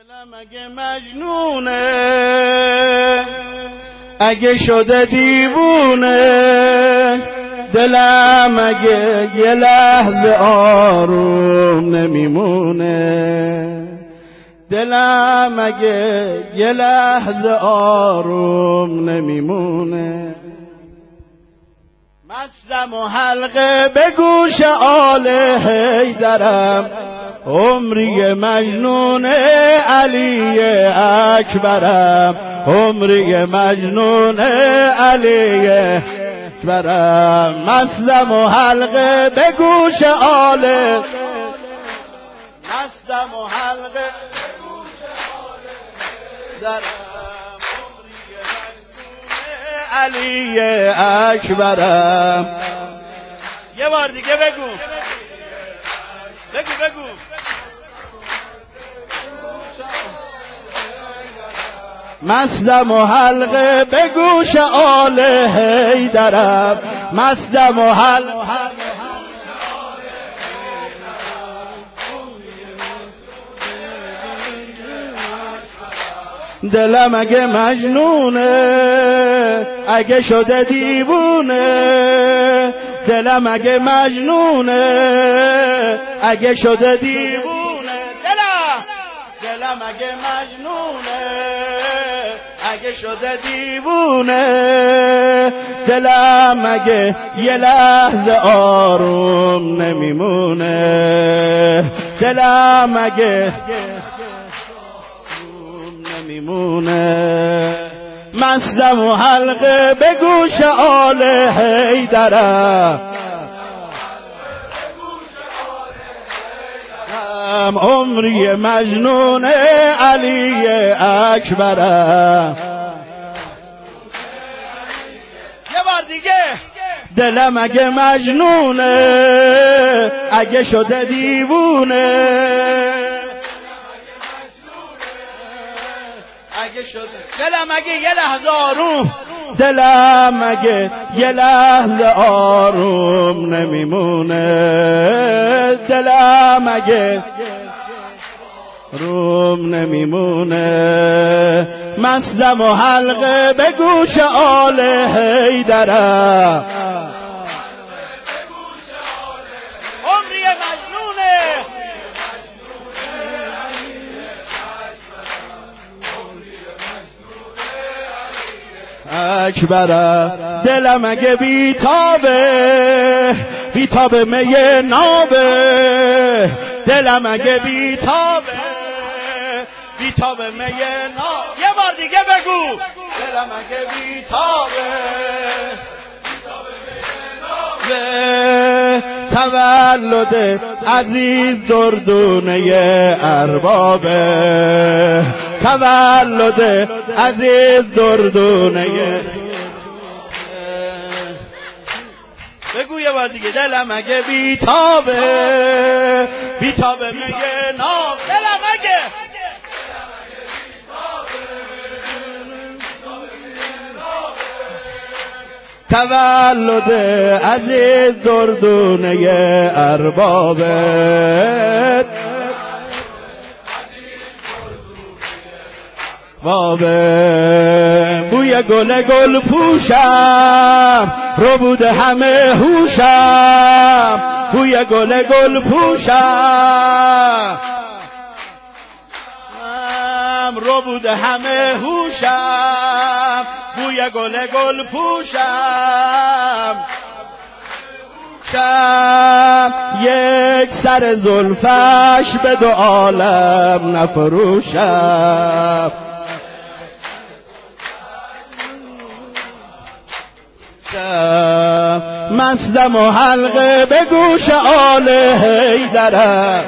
دلم اگه مجنونه، اگه شده دیوونه، دلم اگه یه لحظه آروم نمیمونه، دلم اگه یه لحظه آروم نمیمونه. مستم و حلقه به گوش آل حیدرم، عمری مجنون علی اکبرم، عمری مجنون علی اکبرم. مستم و حلقه به گوش آل، مستم و حلقه به گوش آل حیدرم، عمری مجنون علی اکبرم. یه بار دیگه بگو بگو. مستم و حلقه به گوش آل حیدرم، مستم و حلقه دلم اگه مجنونه، اگه شده دیوونه، دلم اگه مجنونه، اگه شده دیوونه، دلم اگه مجنونه، اگه شده دیوونه، دلم اگه یه لحظه آروم نمیمونه، دلم اگه نمیمونه. مستم و حلقه به گوش آل حیدرم، عمری مجنون علی اکبرم. یه بار دیگه. دلم اگه مجنونه، اگه شده دیوونه، اگه شده دلم اگه یه لحظه آروم، دلم اگه یه لحظه آروم نمیمونه، دلم اگه آروم نمیمونه. مستم و حلقه به گوش آل حیدرم، عمری مجنونه اکبرم. دلم اگه بیتابه می نابه، دلم اگه بیتابه می نابه. یه بار دیگه بگو. دلم اگه بیتابه تولد عزیز دردونه اربابه، تولد عزیز دردونه. بگو یه بار دیگه. دلم اگه بیتابه میگه نام، دلم اگه تولد عزیز دردونه اربابت، بابه بوی گل پوشم رو بوده همه هوشم، بوی گل پوشم رو بوده همه هوشم، بوی گل پوشم، یک سر زلفش به دو عالم نفروشم. مستم و حلقه به گوش آل حیدرم،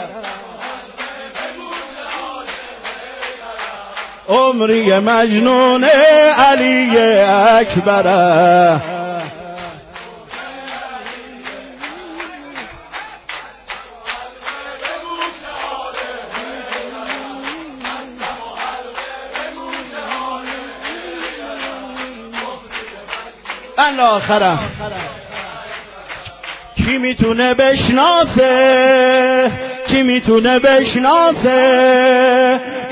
عمری مجنون علی اکبرم. من آخرم کی میتونه بشناسه، کی میتونه بشناسه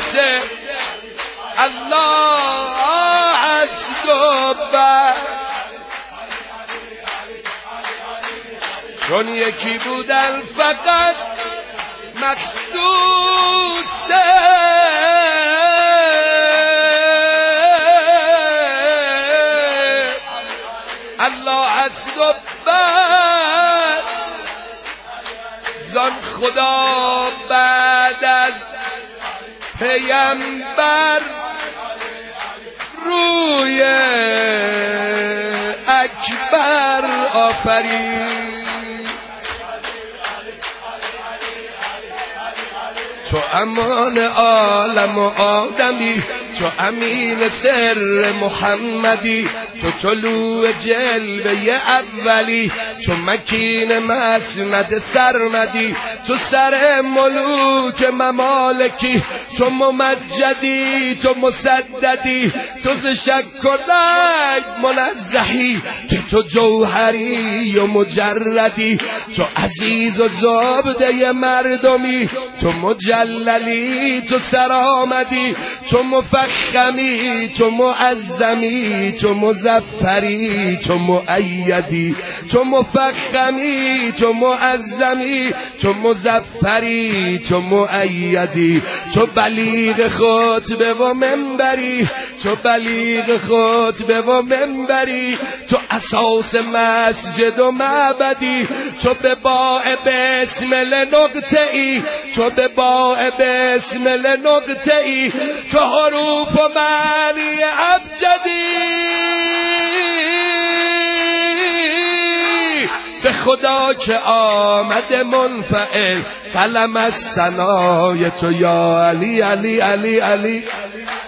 حسین الله حسد و بس چون یکی بودن فقط مخصوصه الله حسد و بس زان خدا بعد از پیامبر روی اکبر آفرید تو امان عالم و آدمی تو امین سر محمدی تو طلوع جلوه اولی تو مکین مسند سرمدی تو سر ملوک ممالکی تو ممجدی تو مسددی تو ز شک و رنگ منزهی که تو جوهری و مجردی تو عزیز و زبده مردمی تو مجللی تو سرآمدی تو مفخمی تو معظمی تو مظفری تو مؤیدی تو مفخمی تو معظمی تو مظفری تو مؤیدی تو بلیغ خطبه و منبری تو بلیغ خطبه و منبری تو اساس مسجد و معبدی تو به باء بسمل نقطه ای تو به باء بسمل نقطه ای تو حروف و معنی ابجدی به خدا که آمد منفعل قلم از ثنای تو یا علی علی علی علی